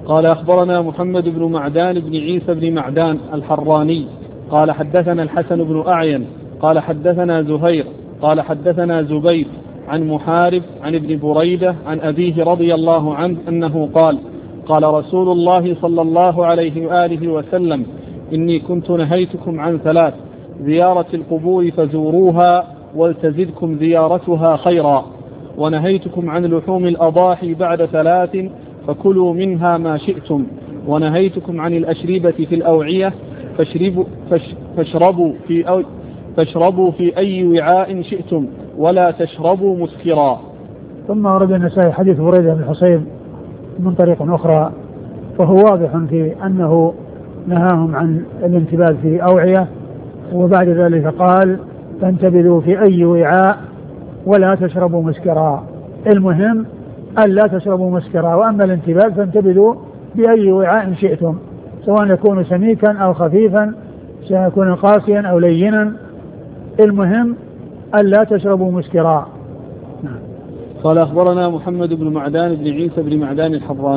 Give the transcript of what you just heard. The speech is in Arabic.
قال أخبرنا محمد بن معدان بن عيسى بن معدان الحراني قال حدثنا الحسن بن أعين قال حدثنا زهير قال حدثنا زبير عن محارب عن ابن بريدة عن أبيه رضي الله عنه أنه قال قال رسول الله صلى الله عليه وآله وسلم إني كنت نهيتكم عن ثلاث: زيارة القبور فزوروها ولتزدكم زيارتها خيرا، ونهيتكم عن لحوم الأضاحي بعد ثلاث فكلوا منها ما شئتم، ونهيتكم عن الأشربة في الأوعية فاشربوا في أي وعاء شئتم ولا تشربوا مسكرا. ثم ورد النسائي حديث بريدة بن الحصيب من طريق أخرى، فهو واضح في أنه نهاهم عن الانتباذ في أوعية، وبعد ذلك قال فانتبذوا في أي وعاء ولا تشربوا مسكرا. المهم ألا تشربوا مسكرا، وأما الانتباذ فانتبذوا بأي وعاء شئتم، سواء يكون سميكا أو خفيفا، سواء يكون قاسيا أو لينا، المهم ألا تشربوا مسكرا. قال أخبرنا محمد بن معدان بن عيسى بن معدان الحراني